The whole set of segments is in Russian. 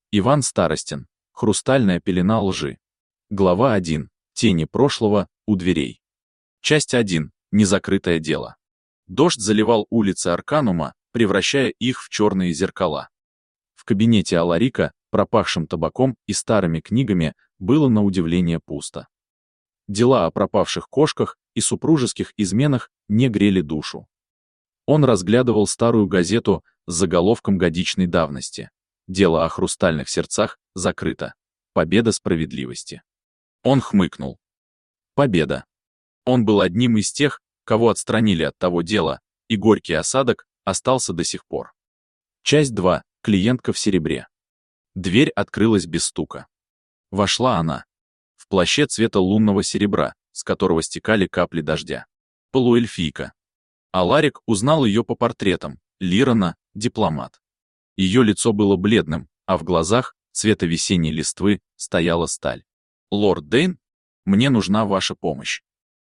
Иван Старостин. Хрустальная пелена лжи. Глава 1. Тени прошлого у дверей. Часть 1. Незакрытое дело. Дождь заливал улицы Арканума, превращая их в черные зеркала. В кабинете Аларика, пропахшим табаком и старыми книгами, было на удивление пусто. Дела о пропавших кошках и супружеских изменах не грели душу. Он разглядывал старую газету с заголовком годичной давности. Дело о хрустальных сердцах закрыто. Победа справедливости. Он хмыкнул. Победа. Он был одним из тех, кого отстранили от того дела, и горький осадок остался до сих пор. Часть 2. Клиентка в серебре. Дверь открылась без стука. Вошла она. В плаще цвета лунного серебра, с которого стекали капли дождя. Полуэльфийка. Аларик узнал ее по портретам. Лирана, дипломат. Ее лицо было бледным, а в глазах, цвета весенней листвы, стояла сталь. «Лорд Дейн, мне нужна ваша помощь.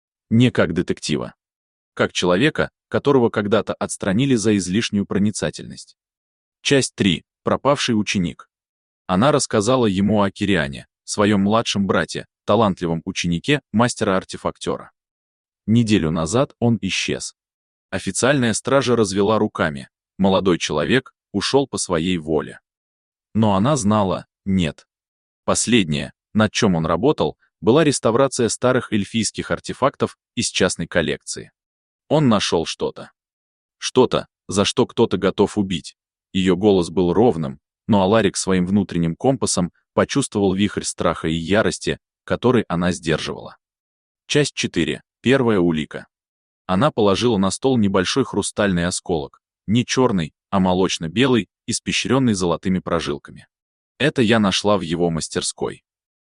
Не как детектива. Как человека, которого когда-то отстранили за излишнюю проницательность». Часть 3. Пропавший ученик. Она рассказала ему о Кириане, своем младшем брате, талантливом ученике мастера-артефактера. Неделю назад он исчез. Официальная стража развела руками. Молодой человек ушел по своей воле. Но она знала, нет. Последнее, над чем он работал, была реставрация старых эльфийских артефактов из частной коллекции. Он нашел что-то. Что-то, за что кто-то готов убить. Ее голос был ровным, но Аларик своим внутренним компасом почувствовал вихрь страха и ярости, который она сдерживала. Часть 4. Первая улика. Она положила на стол небольшой хрустальный осколок, не черный, а молочно-белый, испещренный золотыми прожилками. Это я нашла в его мастерской.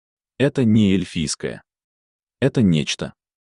Это не эльфийское. Это нечто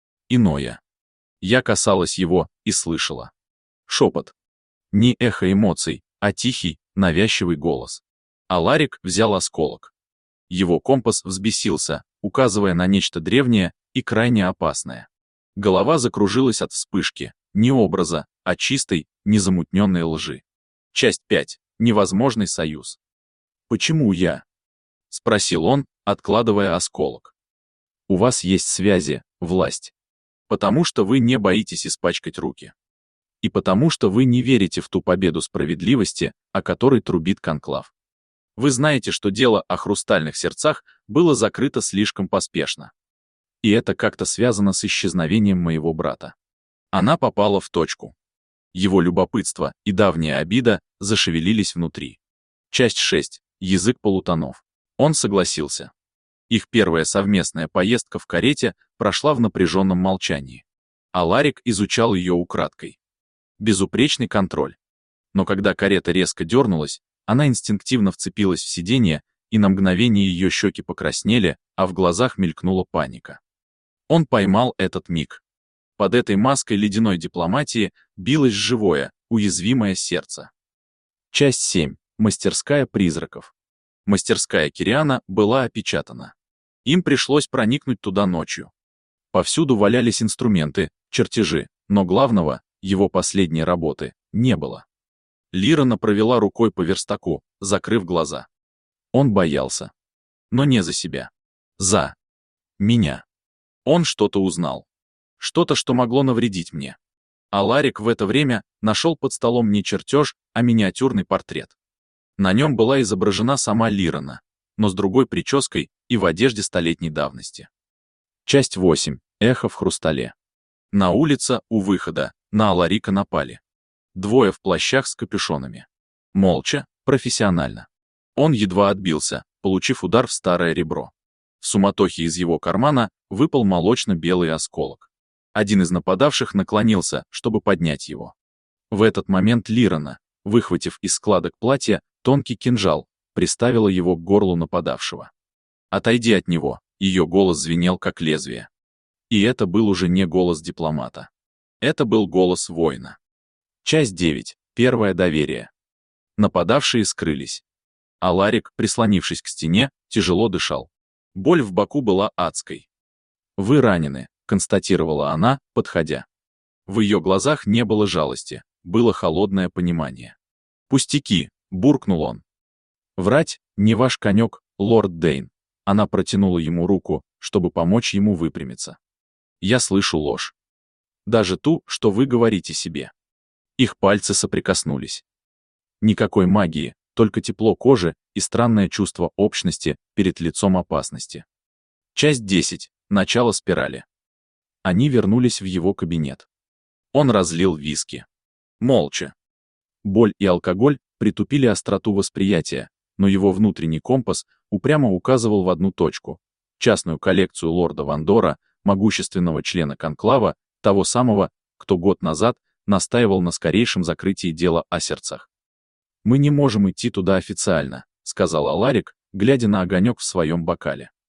иное. Я касалась его и слышала. Шепот. Не эхо эмоций, а тихий, навязчивый голос. Аларик взял осколок. Его компас взбесился, указывая на нечто древнее и крайне опасное. Голова закружилась от вспышки, не образа, а чистой, незамутненной лжи. Часть 5. Невозможный союз. «Почему я?» — спросил он, откладывая осколок. «У вас есть связи, власть. Потому что вы не боитесь испачкать руки. И потому что вы не верите в ту победу справедливости, о которой трубит конклав. Вы знаете, что дело о хрустальных сердцах было закрыто слишком поспешно. И это как-то связано с исчезновением моего брата». Она попала в точку. Его любопытство и давняя обида зашевелились внутри. Часть 6. Язык полутонов. Он согласился. Их первая совместная поездка в карете прошла в напряженном молчании. Аларик изучал ее украдкой. Безупречный контроль. Но когда карета резко дернулась, она инстинктивно вцепилась в сиденье, и на мгновение ее щеки покраснели, а в глазах мелькнула паника. Он поймал этот миг. Под этой маской ледяной дипломатии билось живое, уязвимое сердце. Часть 7. Мастерская призраков. Мастерская Кириана была опечатана. Им пришлось проникнуть туда ночью. Повсюду валялись инструменты, чертежи, но главного, его последней работы, не было. Лирана провела рукой по верстаку, закрыв глаза. Он боялся. Но не за себя. За меня. Он что-то узнал. Что-то, что могло навредить мне. Аларик в это время нашел под столом не чертеж, а миниатюрный портрет. На нем была изображена сама Лирана, но с другой прической и в одежде столетней давности. Часть 8. Эхо в хрустале. На улице, у выхода, на Аларика напали. Двое в плащах с капюшонами. Молча, профессионально. Он едва отбился, получив удар в старое ребро. В суматохе из его кармана выпал молочно-белый осколок. Один из нападавших наклонился, чтобы поднять его. В этот момент Лирана, выхватив из складок платья тонкий кинжал, приставила его к горлу нападавшего. «Отойди от него», ее голос звенел как лезвие. И это был уже не голос дипломата. Это был голос воина. Часть 9. Первое доверие. Нападавшие скрылись. Аларик, прислонившись к стене, тяжело дышал. Боль в боку была адской. «Вы ранены», — констатировала она, подходя. В ее глазах не было жалости, было холодное понимание. «Пустяки», — буркнул он. Врать не ваш конек, лорд Дейн. Она протянула ему руку, чтобы помочь ему выпрямиться. Я слышу ложь. Даже ту, что вы говорите себе. Их пальцы соприкоснулись. Никакой магии, только тепло кожи и странное чувство общности перед лицом опасности. Часть 10. Начало спирали. Они вернулись в его кабинет. Он разлил виски. Молча. Боль и алкоголь притупили остроту восприятия, но его внутренний компас упрямо указывал в одну точку — частную коллекцию лорда Вандора, могущественного члена конклава, того самого, кто год назад настаивал на скорейшем закрытии дела о сердцах. «Мы не можем идти туда официально», — сказал Аларик, глядя на огонек в своем бокале.